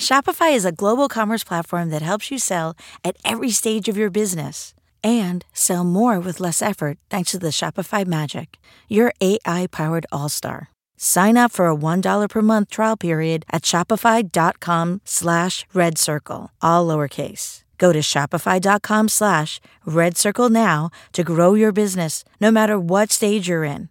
Shopify is a global commerce platform that helps you sell at every stage of your business and sell more with less effort thanks to the Shopify Magic, your AI-powered all-star. Sign up for a $1 per month trial period at shopify.com/redcircle, all lowercase. Go to shopify.com/redcircle now to grow your business, no matter what stage you're in.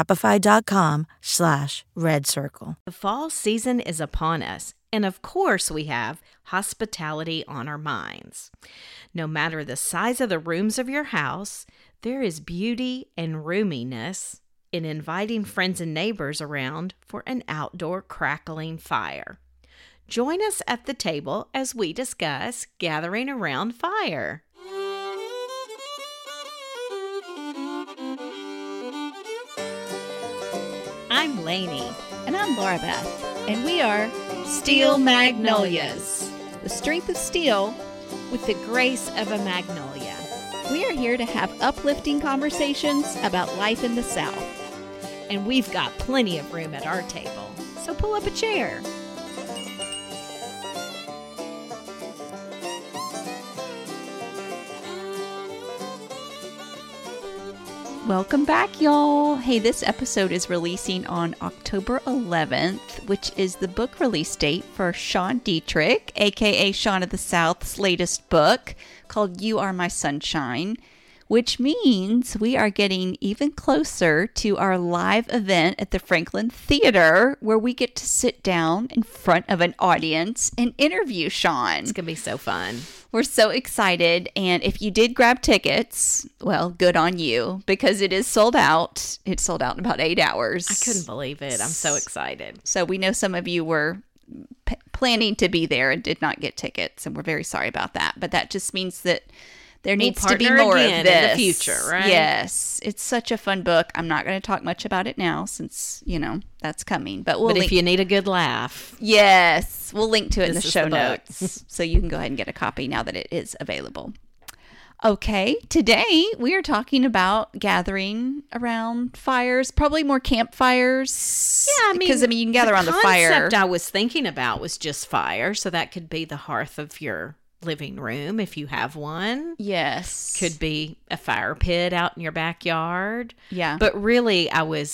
Shopify.com/redcircle. The fall season is upon us, and of course we have hospitality on our minds. No matter the size of the rooms of your house, there is beauty and roominess in inviting friends and neighbors around for an outdoor crackling fire. Join us at the table as we discuss gathering around fire. I'm Lainey. And I'm Laura Beth. And we are Steel Magnolias. The strength of steel with the grace of a magnolia. We are here to have uplifting conversations about life in the South. And we've got plenty of room at our table, so pull up a chair. Welcome back, y'all. Hey, this episode is releasing on October 11th, which is the book release date for Sean Dietrich, aka Sean of the South's latest book called You Are My Sunshine, which means we are getting even closer to our live event at the Franklin Theater, where we get to sit down in front of an audience and interview Sean. It's going to be so fun. We're so excited, and if you did grab tickets, well, good on you, because it is sold out. It's sold out in about 8 hours. I couldn't believe it. I'm so excited. So we know some of you were planning to be there and did not get tickets, and we're very sorry about that. But that just means that there needs to be more of this in the future, right? Yes. It's such a fun book. I'm not going to talk much about it now since, that's coming. But if you need a good laugh. Yes. We'll link to it in the show notes. So you can go ahead and get a copy now that it is available. Okay. Today we are talking about gathering around fires, probably more campfires. Yeah, because you can gather around the fire. The concept I was thinking about was just fire. So that could be the hearth of your living room if you have one. Yes. Could be a fire pit out in your backyard. Yeah. But really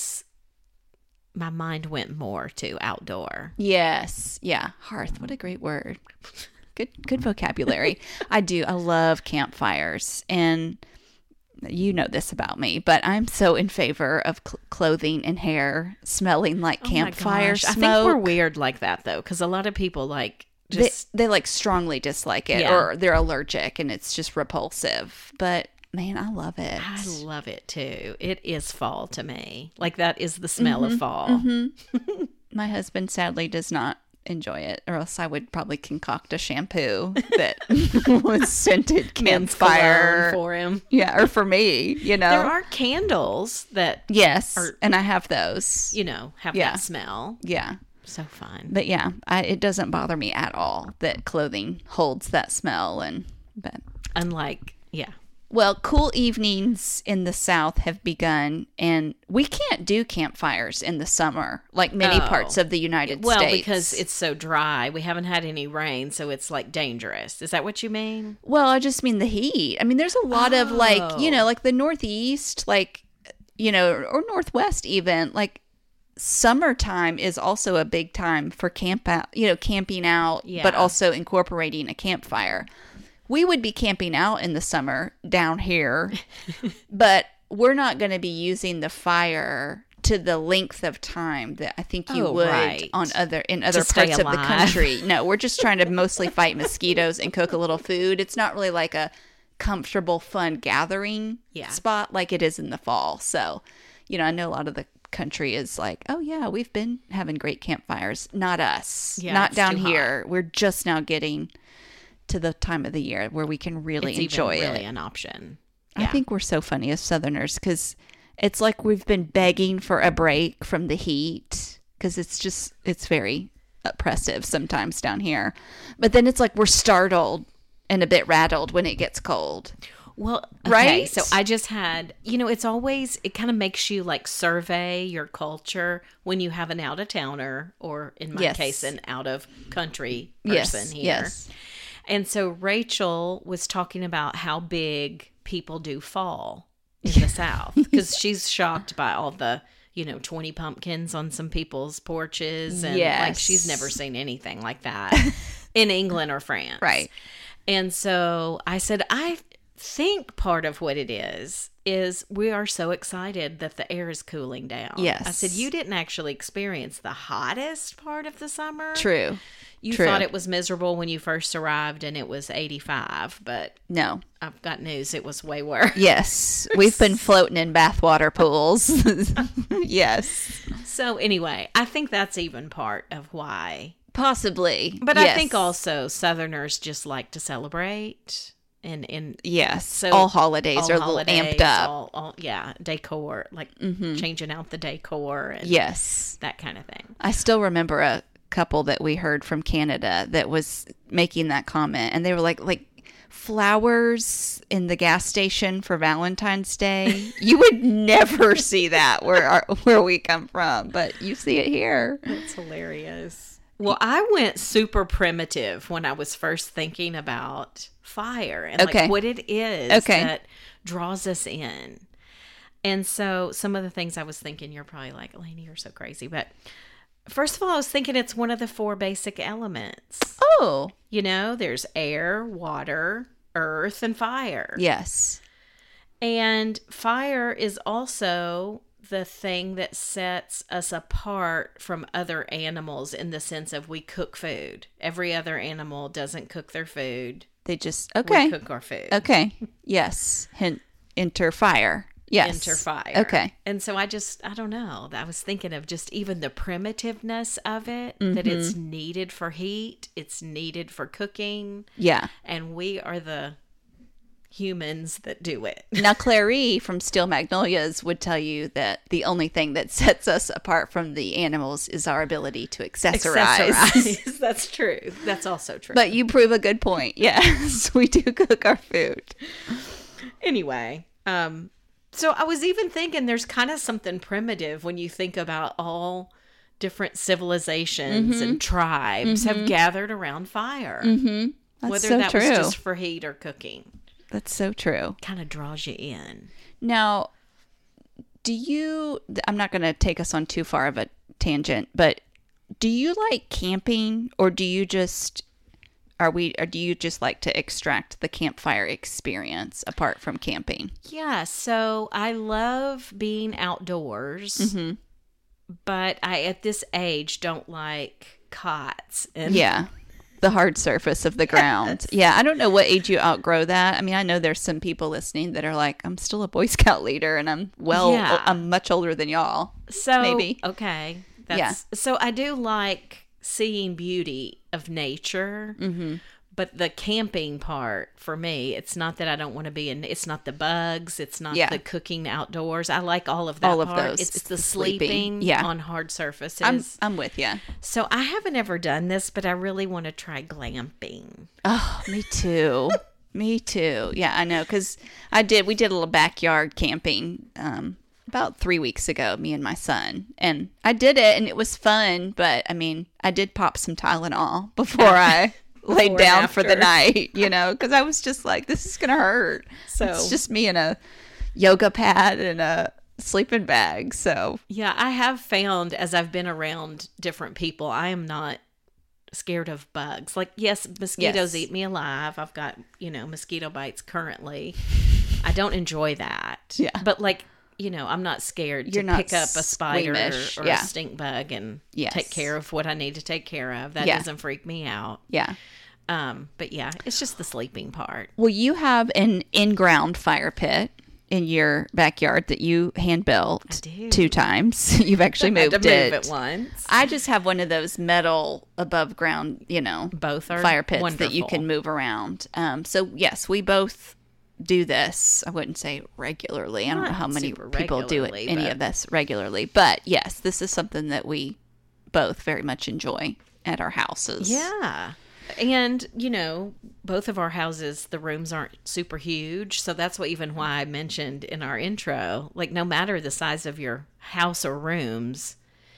my mind went more to outdoor. Yes. Yeah. Hearth. What a great word. Good vocabulary. I love campfires, and you know this about me, but I'm so in favor of clothing and hair smelling like campfire smoke. I think we're weird like that though, because a lot of people they like strongly dislike it, or they're allergic and it's just repulsive. But man, I love it. I love it too. It is fall to me. Like that is the smell of fall. Mm-hmm. My husband sadly does not enjoy it, or else I would probably concoct a shampoo that was scented campfire for him. Yeah, or for me, There are candles that and I have those. Have that smell. Yeah. So fun. But yeah, it doesn't bother me at all that clothing holds that smell. Well, cool evenings in the South have begun, and we can't do campfires in the summer like many parts of the United States. Well, because it's so dry. We haven't had any rain, so it's like dangerous. Is that what you mean? Well, I just mean the heat. I mean, there's a lot of like the Northeast, or Northwest even, summertime is also a big time for camping out, but also incorporating a campfire. We would be camping out in the summer down here, but we're not going to be using the fire to the length of time that I think you would in other parts of the country. No, we're just trying to mostly fight mosquitoes and cook a little food. It's not really like a comfortable, fun gathering spot like it is in the fall. So, I know a lot of the country is like, oh yeah, we've been having great campfires. Not us. Not down here. We're just now getting to the time of the year where we can really enjoy it. It's really an option. Yeah. I think we're so funny as Southerners because it's like we've been begging for a break from the heat because it's very oppressive sometimes down here. But then it's like we're startled and a bit rattled when it gets cold. Well, okay, Right? so I just had, it's always, it kind of makes you like survey your culture when you have an out of towner, or in my Yes. case, an out of country Yes, person here. yes. And so Rachel was talking about how big people do fall in the South, because she's shocked by all the, 20 pumpkins on some people's porches. And like, Yes. she's never seen anything like that in England or France. Right. And so I said, I think part of what it is we are so excited that the air is cooling down. Yes. I said, you didn't actually experience the hottest part of the summer. True. You True. thought it was miserable when you first arrived and it was 85, but No. I've got news. It was way worse. Yes. We've been floating in bathwater pools. Yes. So anyway, I think that's even part of why. Possibly. But yes. I think also Southerners just like to celebrate. And Yes. so all holidays all are a little holidays, amped up. all decor, like changing out the decor and Yes. that kind of thing. I still remember a couple that we heard from Canada that was making that comment, and they were like flowers in the gas station for Valentine's Day. You would never see that where we come from, but you see it here. That's hilarious. Well, I went super primitive when I was first thinking about fire and Okay. like what it is Okay. that draws us in. And so some of the things I was thinking, you're probably like, Lainey, you're so crazy. But first of all, I was thinking it's one of the 4 basic elements. Oh, There's air, water, earth, and fire. yes. And fire is also the thing that sets us apart from other animals in the sense of we cook food. Every other animal doesn't cook their food. They just We okay. cook our food. Okay. Yes. Enter fire. Yes. Enter fire. Okay. And so I don't know. I was thinking of just even the primitiveness of it, that it's needed for heat, it's needed for cooking, Yeah. and we are the humans that do it. Now, Clary from Steel Magnolias would tell you that the only thing that sets us apart from the animals is our ability to accessorize. That's true. That's also true. But you prove a good point. Yes, we do cook our food. Anyway, so I was even thinking there's kind of something primitive when you think about all different civilizations and tribes have gathered around fire. That's Whether so that true. was just for heat or cooking. That's so true. Kind of draws you in. Now, I'm not going to take us on too far of a tangent, but do you like camping, or do you just like to extract the campfire experience apart from camping? Yeah, so I love being outdoors, but I, at this age, don't like cots. And Yeah. The hard surface of the ground. Yeah. I don't know what age you outgrow that. I mean, I know there's some people listening that are like, I'm still a Boy Scout leader and I'm much older than y'all. So, Maybe. okay. Yeah. So I do like seeing beauty of nature, but the camping part for me, it's not that I don't want to be in, it's not the bugs, it's not Yeah. the cooking outdoors. I like all of that All of part. those. It's It's the the sleeping. sleeping Yeah. on hard surfaces. I'm with you. So I haven't ever done this, but I really want to try glamping. Oh, me too. Me too. Yeah, I know. Because we did a little backyard camping about 3 weeks ago, me and my son. And I did it and it was fun. But I mean, I did pop some Tylenol before I laid and down for the after. night, because I was just like, this is going to hurt. So- it's just me in a yoga pad and a sleeping bag. So Yeah, I have found as I've been around different people, I am not scared of bugs. Like, yes, mosquitoes Yes. eat me alive. I've got, mosquito bites currently. I don't enjoy that. Yeah. But like, I'm not scared You're to not pick up a spider squeamish. or Yeah. a stink bug and Yes. take care of what I need to take care of. That Yeah. doesn't freak me out. yeah. But yeah, it's just the sleeping part. Well, you have an in-ground fire pit in your backyard that you hand built I do. 2 times. You've actually I had moved to move it. it once. I just have one of those metal above ground, Both are fire pits that you wonderful. can move around. So yes, we both do this. I wouldn't say regularly. I don't know Not how many super people do it, regularly, any but- of this regularly. But yes, this is something that we both very much enjoy at our houses. Yeah. And, both of our houses, the rooms aren't super huge. So that's even why I mentioned in our intro, like no matter the size of your house or rooms,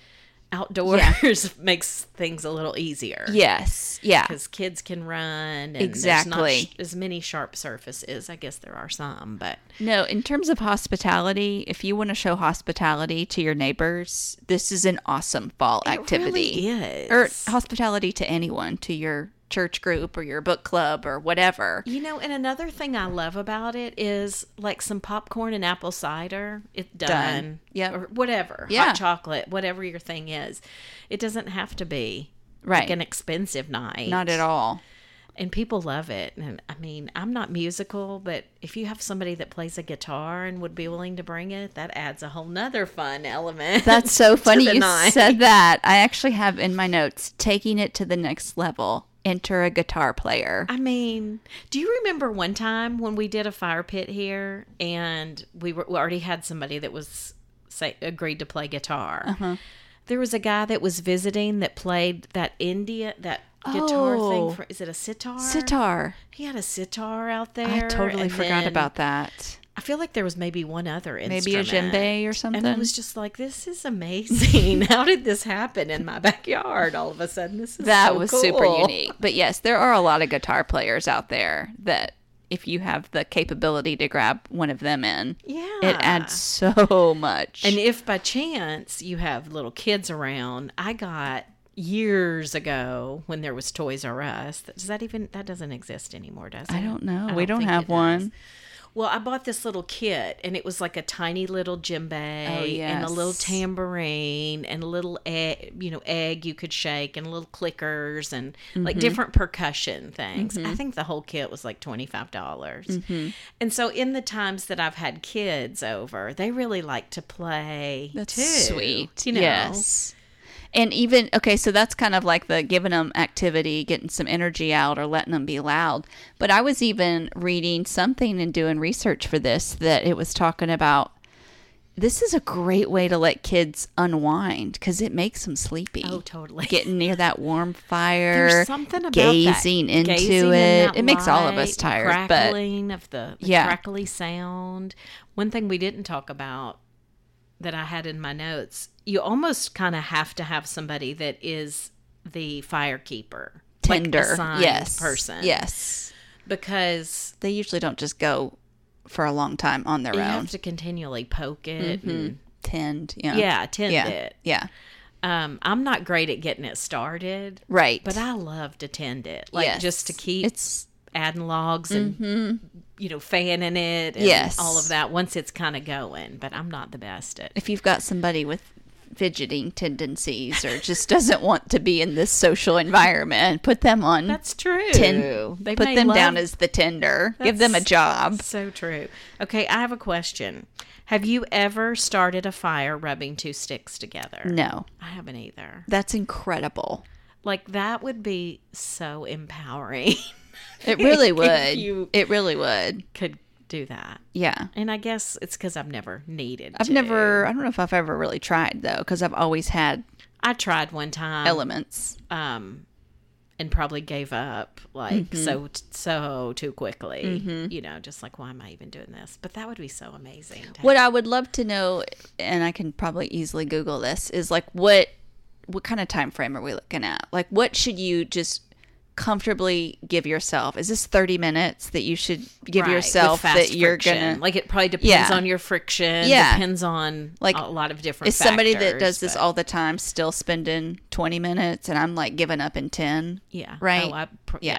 outdoors makes things a little easier. Yes. Yeah. Because kids can run. And exactly. There's not as many sharp surfaces. I guess there are some, but. No, in terms of hospitality, if you want to show hospitality to your neighbors, this is an awesome fall activity. It really is. Or hospitality to anyone, to your church group or your book club or whatever. And another thing I love about it is like some popcorn and apple cider. It's done. Yeah. Or whatever. Yeah. Hot chocolate, whatever your thing is. It doesn't have to be like an expensive night. Not at all. And people love it. And I mean, I'm not musical, but if you have somebody that plays a guitar and would be willing to bring it, that adds a whole nother fun element. That's so funny you night. said that. I actually have in my notes, taking it to the next level. Enter a guitar player. I mean, do you remember one time when we did a fire pit here and we already had somebody that was agreed to play guitar? Uh-huh. There was a guy that was visiting that played that guitar thing. Is it a sitar? Sitar. He had a sitar out there. I totally forgot about that. I feel like there was maybe one other instrument. Maybe a djembe or something. And I was just like, this is amazing. How did this happen in my backyard all of a sudden? That so was cool. super unique. But yes, there are a lot of guitar players out there that if you have the capability to grab one of them in, it adds so much. And if by chance you have little kids around, I got years ago when there was Toys R Us. That doesn't exist anymore, does it? I don't know. I We don't think have it one. does. Well, I bought this little kit, and it was like a tiny little djembe and a little tambourine and a little egg you could shake and little clickers and like different percussion things. I think the whole kit was like $25. And so in the times that I've had kids over, they really like to play That's too. sweet. You know? Yes. And even, okay, so that's kind of like the giving them activity, getting some energy out or letting them be loud. But I was even reading something and doing research for this that it was talking about this is a great way to let kids unwind because it makes them sleepy. Oh, totally. Getting near that warm fire, There's something about gazing that. Into Gazing it. It makes all of us light, tired. Crackling of the crackly sound. One thing we didn't talk about that I had in my notes, you almost kind of have to have somebody that is the firekeeper. Tender. Like assigned person. Yes. Because they usually don't just go for a long time on their you own. have to continually poke it. And, tend it. Yeah. I'm not great at getting it started. Right. But I love to tend it. Like just to keep adding logs and fanning it and all of that once it's kind of going. But I'm not the best at. If you've got somebody with fidgeting tendencies or just doesn't want to be in this social environment, put them on. That's true. Put them down as the tender. Give them a job. So true. Okay, I have a question. Have you ever started a fire rubbing two sticks together? No. I haven't either. That's incredible. Like, that would be so empowering. It really would. It really would. Could do that. Yeah. And I guess it's because I've never needed I don't know if I've ever really tried, though, because I've always had I tried one time. Elements. And probably gave up, like, so too quickly. Just like, why am I even doing this? But that would be so amazing. What I would love to know, and I can probably easily Google this, is like what kind of time frame are we looking at? Like, what should you just comfortably give yourself? Is this 30 minutes that you should give yourself that you're gonna, like, it probably depends on your friction, depends on like a lot of different is factors, somebody that does this all the time still spending 20 minutes and I'm like giving up in 10? Right.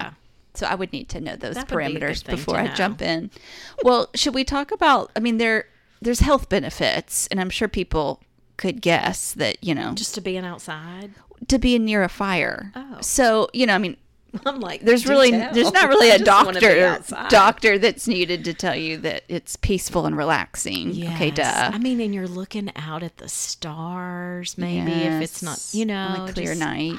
So I would need to know those parameters before I jump in. Well, should we talk about, I mean, there's health benefits, and I'm sure people could guess that, just to being outside, to be near a fire. So, I mean, I'm like, there's not really a doctor that's needed to tell you that it's peaceful and relaxing. Yes. Okay, duh. I mean, and you're looking out at the stars, maybe if it's not, on a clear night.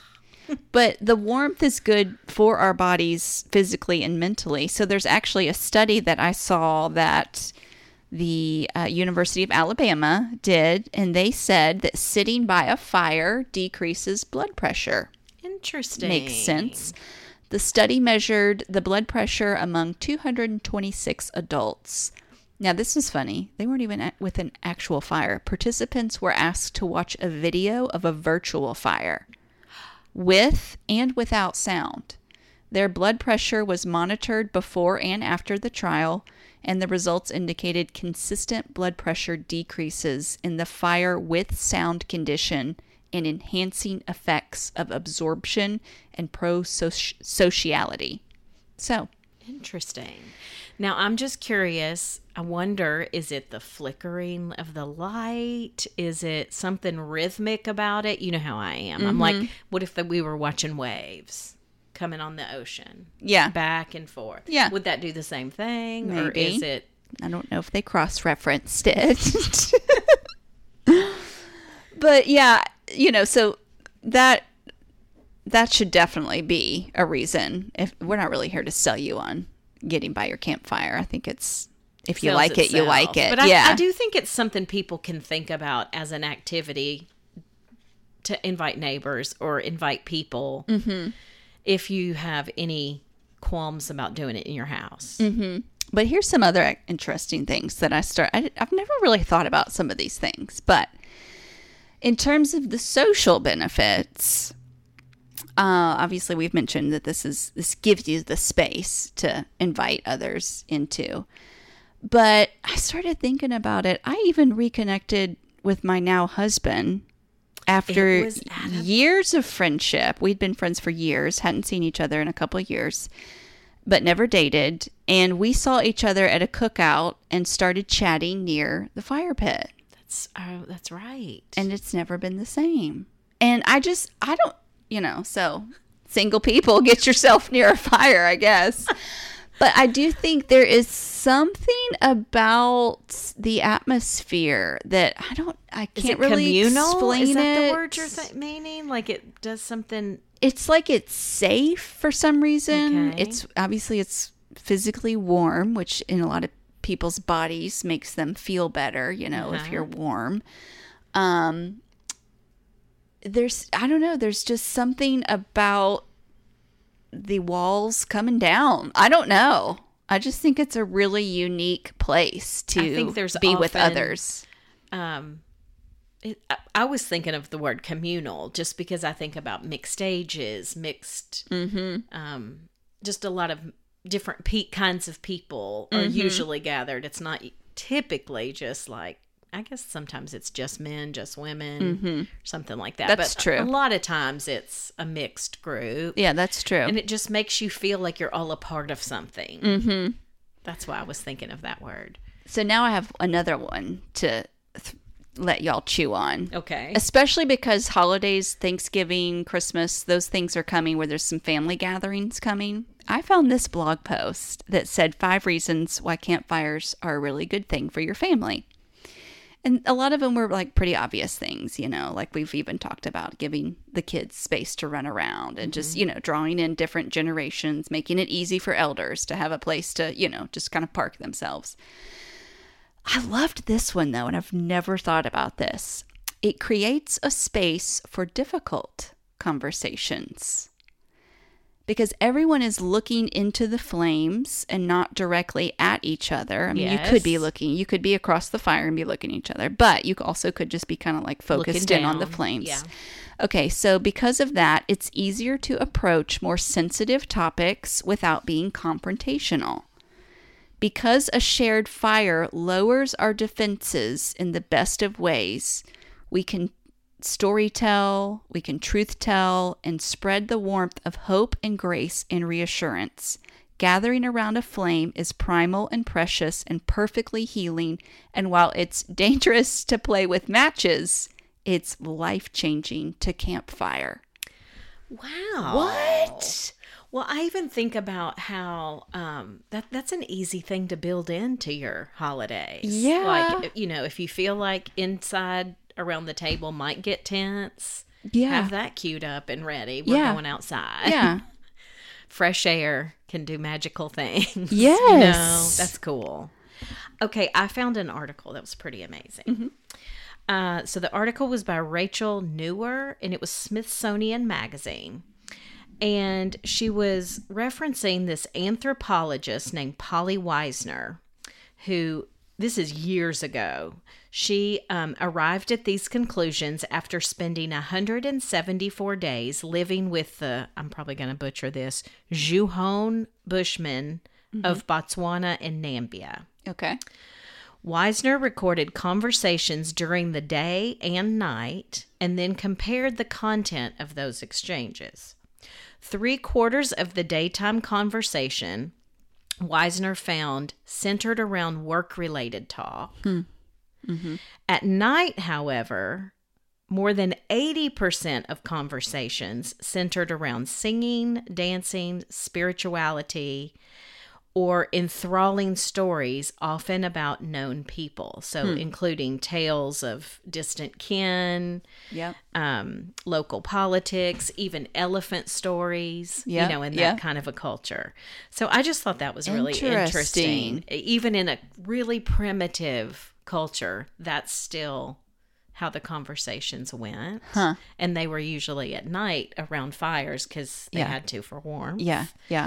But the warmth is good for our bodies physically and mentally. So there's actually a study that I saw that the University of Alabama did, and they said that sitting by a fire decreases blood pressure. Interesting. Makes sense. The study measured the blood pressure among 226 adults. Now, this is funny. They weren't even with an actual fire. Participants were asked to watch a video of a virtual fire with and without sound. Their blood pressure was monitored before and after the trial, and the results indicated consistent blood pressure decreases in the fire with sound condition and enhancing effects of absorption and prosociality. So, interesting. Now, I'm just curious. I wonder, is it the flickering of the light? Is it something rhythmic about it? You know how I am. I'm like, what if we were watching waves coming on the ocean? Yeah. Back and forth. Yeah. Would that do the same thing? Maybe. Or is it? I don't know if they cross-referenced it. But yeah, so that should definitely be a reason. If we're not really here to sell you on getting by your campfire. I think it's, if you like it, you like it. But I do think it's something people can think about as an activity to invite neighbors or invite people if you have any qualms about doing it in your house. But here's some other interesting things that I've never really thought about some of these things, but in terms of the social benefits, obviously we've mentioned that this gives you the space to invite others into. But I started thinking about it. I even reconnected with my now husband after years of friendship. We'd been friends for years, hadn't seen each other in a couple of years, but never dated. And we saw each other at a cookout and started chatting near the fire pit. That's right. And it's never been the same. And I don't, so single people, get yourself near a fire, I guess. But I do think there is something about the atmosphere that I can't really explain. Is that the word you're meaning? Like it does something. It's like it's safe for some reason. Okay. It's physically warm, which in a lot of people's bodies makes them feel better, if you're warm. There's just something about the walls coming down. I don't know. I just think it's a really unique place to be with others. I was thinking of the word communal just because I think about mixed ages, just a lot of different kinds of people are usually gathered. It's not typically just like, I guess sometimes it's just men, just women, something like that. That's true. A lot of times it's a mixed group. Yeah, that's true. And it just makes you feel like you're all a part of something. That's why I was thinking of that word. So now I have another one to let y'all chew on. Okay. Especially because holidays, Thanksgiving, Christmas, those things are coming where there's some family gatherings coming. I found this blog post that said 5 reasons why campfires are a really good thing for your family. And a lot of them were like pretty obvious things, like we've even talked about giving the kids space to run around and just, drawing in different generations, making it easy for elders to have a place to, just kind of park themselves. I loved this one though, and I've never thought about this. It creates a space for difficult conversations. Because everyone is looking into the flames and not directly at each other. I mean, yes. You could be across the fire and be looking at each other, but you also could just be kind of like focused in on the flames. Yeah. Okay, so because of that, it's easier to approach more sensitive topics without being confrontational. Because a shared fire lowers our defenses in the best of ways, we can storytell, we can truth tell, and spread the warmth of hope and grace and reassurance. Gathering around a flame is primal and precious and perfectly healing, and while it's dangerous to play with matches, it's life-changing to campfire. Wow. What? Well, I even think about how that's an easy thing to build into your holidays. Yeah. Like, if you feel like inside around the table might get tense, have that queued up and ready. We're going outside. Yeah. Fresh air can do magical things. Yes. That's cool. Okay, I found an article that was pretty amazing. So the article was by Rachel Newer, and it was Smithsonian Magazine. And she was referencing this anthropologist named Polly Weisner, who, this is years ago, she arrived at these conclusions after spending 174 days living with the, I'm probably going to butcher this, Zhuhone Bushmen of Botswana and Nambia. Okay. Weisner recorded conversations during the day and night and then compared the content of those exchanges. 3/4 of the daytime conversation, Weisner found, centered around work-related talk. At night, however, more than 80% of conversations centered around singing, dancing, spirituality, or enthralling stories, often about known people. So including tales of distant kin, local politics, even elephant stories, Yep. in that kind of a culture. So I just thought that was really interesting. Even in a really primitive culture, that's still how the conversations went. And they were usually at night around fires because they had to for warmth. Yeah.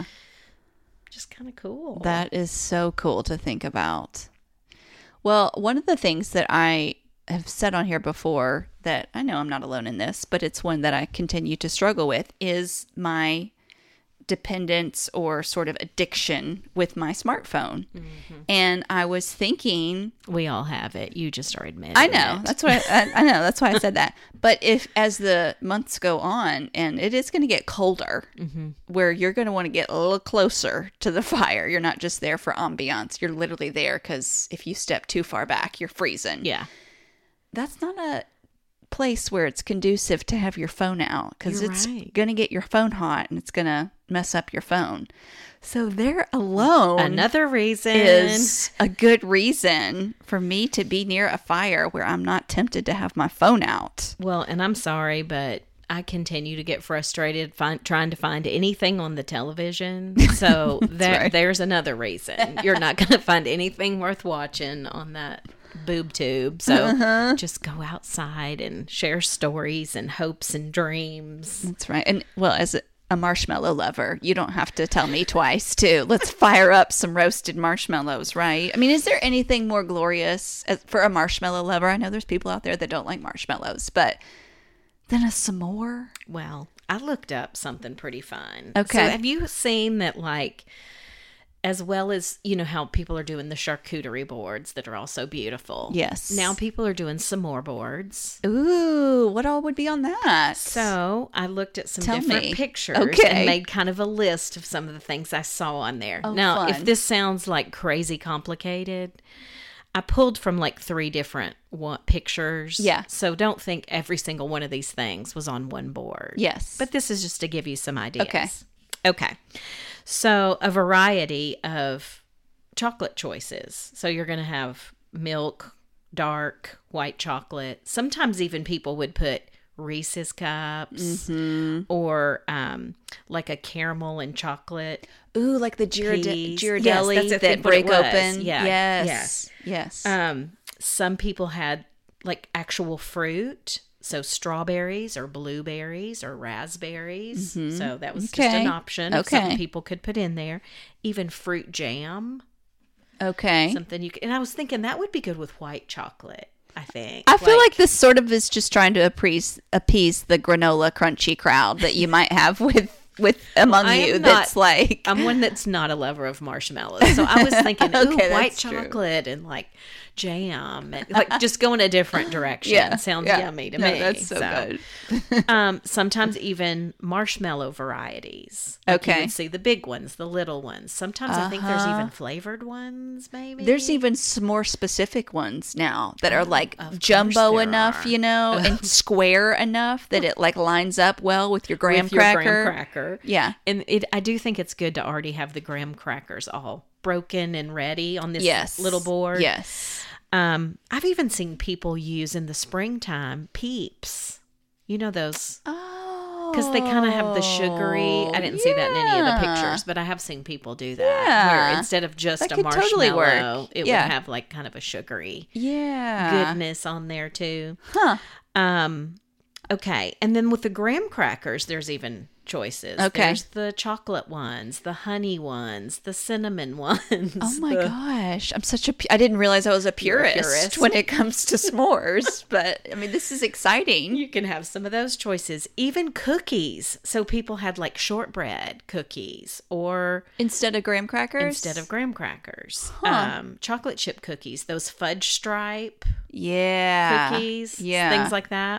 Just kind of cool. That is so cool to think about. Well, one of the things that I have said on here before that I know I'm not alone in this, but it's one that I continue to struggle with is my dependence or sort of addiction with my smartphone. And I was thinking, we all have it. You just are admitting I know. it. That's why I know. That's why I said that. But if as the months go on, and it is going to get colder, where you're going to want to get a little closer to the fire. You're not just there for ambiance. You're literally there because if you step too far back, you're freezing. Yeah. That's not a place where it's conducive to have your phone out because You're it's right. going to get your phone hot and it's going to mess up your phone. So there alone Another reason is a good reason for me to be near a fire where I'm not tempted to have my phone out. Well, and I'm sorry, but I continue to get frustrated trying to find anything on the television. So right. there's another reason. You're not going to find anything worth watching on that boob tube. So just go outside and share stories and hopes and dreams. That's right. And well, as a marshmallow lover, you don't have to tell me twice too. Let's fire up some roasted marshmallows, right? I mean, is there anything more glorious for a marshmallow lover? I know there's people out there that don't like marshmallows, but than a s'more? Well, I looked up something pretty fun. Okay. So have you seen that, like, as well as, how people are doing the charcuterie boards that are also beautiful? Yes. Now people are doing s'more boards. Ooh, what all would be on that? So I looked at some Tell different me. pictures Okay. and made kind of a list of some of the things I saw on there. Oh, Now, fun. if this sounds like crazy complicated, I pulled from like 3 different pictures. Yeah. So don't think every single one of these things was on one board. Yes. But this is just to give you some ideas. Okay. Okay. So a variety of chocolate choices. So you're going to have milk, dark, white chocolate. Sometimes even people would put Reese's cups or like a caramel and chocolate. Ooh, like the Peas. Ghirardelli Yes, that's I that think what it break was. open. Yeah. Yes. Some people had like actual fruit. So strawberries or blueberries or raspberries. So that was just Okay. an option. Okay. Something people could put in there. Even fruit jam. Okay. Something you could, and I was thinking that would be good with white chocolate, I think. I feel like this sort of is just trying to appease the granola crunchy crowd that you might have with among I am you. not- That's like I'm one that's not a lover of marshmallows. So I was thinking, ooh, Okay, white that's true. chocolate and like jam. And, like just go in a different direction. Sounds yummy to No, me. that's so good. Sometimes even marshmallow varieties. Like you Okay. would see the big ones, the little ones. Sometimes I think there's even flavored ones, maybe. There's even some more specific ones now that are like of course jumbo there enough, are. and square enough that it like lines up well with your graham with your cracker. graham cracker. Yeah. And I do think it's good to already have the graham crackers all broken and ready on this Yes. little board. Yes. I've even seen people use in the springtime Peeps. You know those, Oh. because they kind of have the sugary. I didn't see that in any of the pictures, but I have seen people do that. Yeah. Where instead of just That a could totally marshmallow, work. it Yeah. would have like kind of a sugary Yeah. goodness on there too. Huh. Okay, and then with the graham crackers, there's even choices. Okay. There's the chocolate ones, the honey ones, the cinnamon ones. Oh my gosh. I'm such a I didn't realize I was a purist when it comes to s'mores, but I mean, this is exciting. You can have some of those choices. Even cookies. So people had like shortbread cookies or Instead of graham crackers? instead of graham crackers. Huh. Chocolate chip cookies, those fudge stripe Ah, cookies, Yeah. things like that.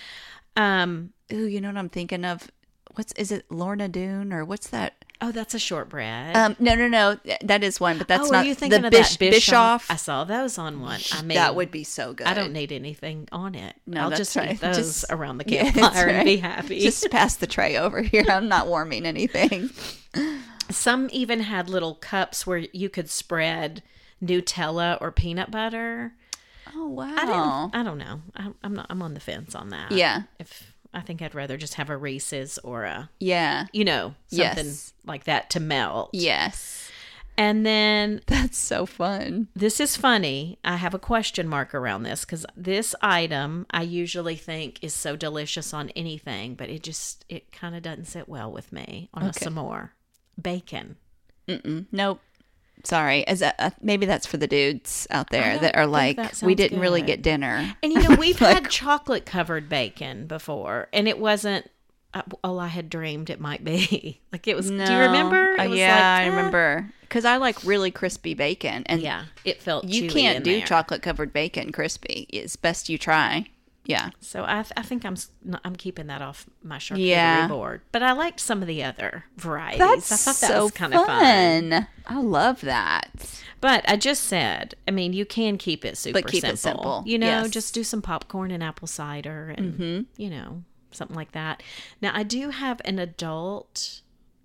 Ooh, you know what I'm thinking of? Is it Lorna Doone or what's that? Oh, that's a shortbread. No. That is one, but that's are not you thinking the of that Bischoff. I saw those on one. I mean, That would be so good. I don't need anything on it. No, I'll that's just right. eat those Just- around the Yeah, that's campfire and be right. happy. Just pass the tray over here. I'm not warming anything. Some even had little cups where you could spread Nutella or peanut butter. Oh wow. I don't know. I'm on the fence on that. Yeah. I think I'd rather just have a Reese's or a, Yeah. something Yes. like that to melt. Yes. And then That's so fun. this is funny. I have a question mark around this because this item I usually think is so delicious on anything, but it kind of doesn't sit well with me on Okay. a s'more. Bacon. Nope. Sorry. Maybe that's for the dudes out there don't that are think like, that we sounds didn't really good. get dinner. And we've had chocolate covered bacon before, and it wasn't all I had dreamed it might be. Like it was. Do you remember? It was Yeah, I like, remember. Because I like really crispy bacon, and Yeah, it felt. you chewy can't in do there. chocolate covered bacon crispy. It's best you try. Yeah. So I think I'm keeping that off my charcuterie Yeah. board. But I liked some of the other varieties. That's I thought that so was kind of fun. I love that. But I just said, I mean, you can keep it super keep simple. it simple. Just Yes. do some popcorn and apple cider and, something like that. Now, I do have an adult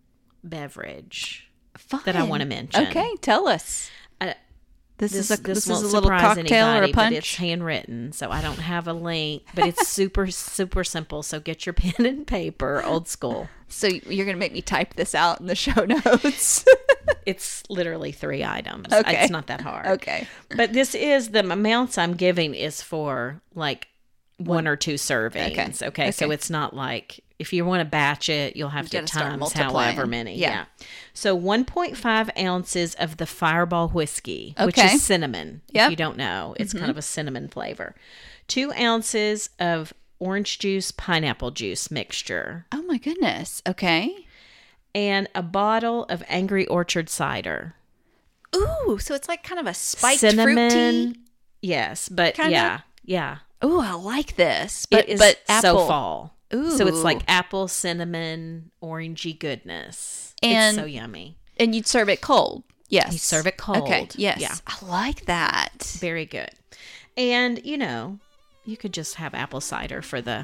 beverage Fun. that I want to mention. Okay, tell us. Uh, This is a won't little surprise cocktail or a anybody, punch. but it's handwritten, so I don't have a link. But it's super, super simple. So get your pen and paper, old school. So you're going to make me type this out in the show notes. It's literally 3 items. Okay. It's not that hard. Okay. But this is the amounts I'm giving is for like 1 or 2 servings. Okay. So Okay. it's not like if you want to batch it, you'll have You to gotta start times multiplying. however many. Yeah. So 1.5 ounces of the Fireball whiskey, which Okay. is cinnamon. Yep. If you don't know, it's kind of a cinnamon flavor. 2 ounces of orange juice, pineapple juice mixture, Oh my goodness. Okay. and a bottle of Angry Orchard cider. Ooh, so it's like kind of a spiked Cinnamon. fruit tea. Yes, but Kinda? yeah. Ooh, I like this. It is but so apple. fall. So it's Ooh. like apple, cinnamon, orangey goodness. And- it's so yummy. And you'd serve it cold. Yes. You serve it cold. Okay. Yes. Yeah. I like that. Very good. And, you could just have apple cider for the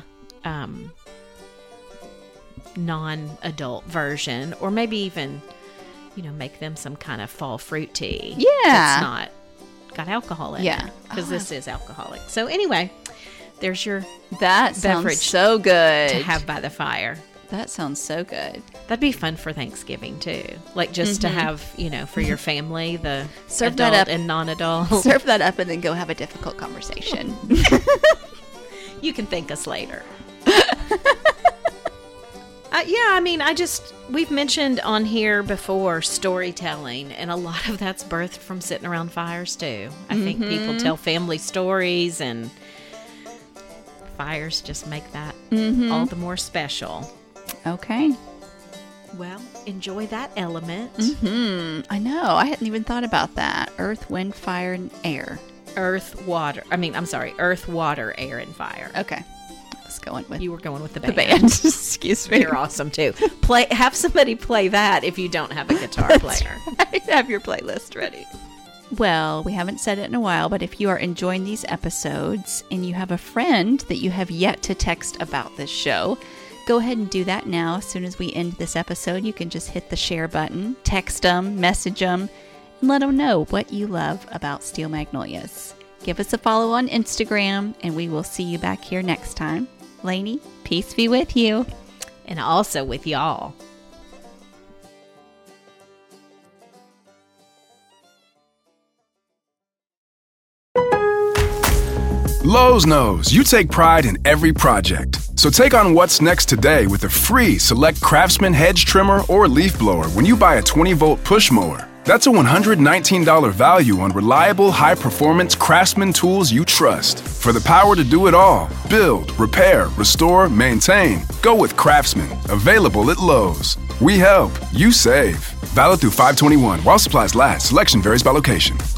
non-adult version, or maybe even, make them some kind of fall fruit tea. Yeah. That's not got alcohol in Yeah. it. Because this is alcoholic. So anyway, there's your That sounds beverage so good. to have by the fire. That sounds so good. That'd be fun for Thanksgiving too. Like just to have, for your family, the Serve that adult up. and non-adult. Serve that up and then go have a difficult conversation. You can thank us later. We've mentioned on here before storytelling, and a lot of that's birthed from sitting around fires too. I think people tell family stories, and fires just make that all the more special. Okay. Well, enjoy that element. I know. I hadn't even thought about that. Earth, wind, fire, and air. Earth, water, air, and fire. Okay. Let's go on with You were going with the the band. band. Excuse me. They're awesome too. Have somebody play that if you don't have a guitar player. Have your playlist ready. Well, we haven't said it in a while, but if you are enjoying these episodes and you have a friend that you have yet to text about this show, go ahead and do that now. As soon as we end this episode, you can just hit the share button, text them, message them, and let them know what you love about Steel Magnolias. Give us a follow on Instagram, and we will see you back here next time. Lainey, peace be with you. And also with y'all. Lowe's knows you take pride in every project, So take on what's next today with a free Select Craftsman hedge trimmer or leaf blower when you buy a 20-volt push mower. That's a $119 value on reliable, high-performance Craftsman tools you trust. For the power to do it all, build, repair, restore, maintain, go with Craftsman. Available at Lowe's. We help, you save. Valid through 5/21 while supplies last. Selection varies by location.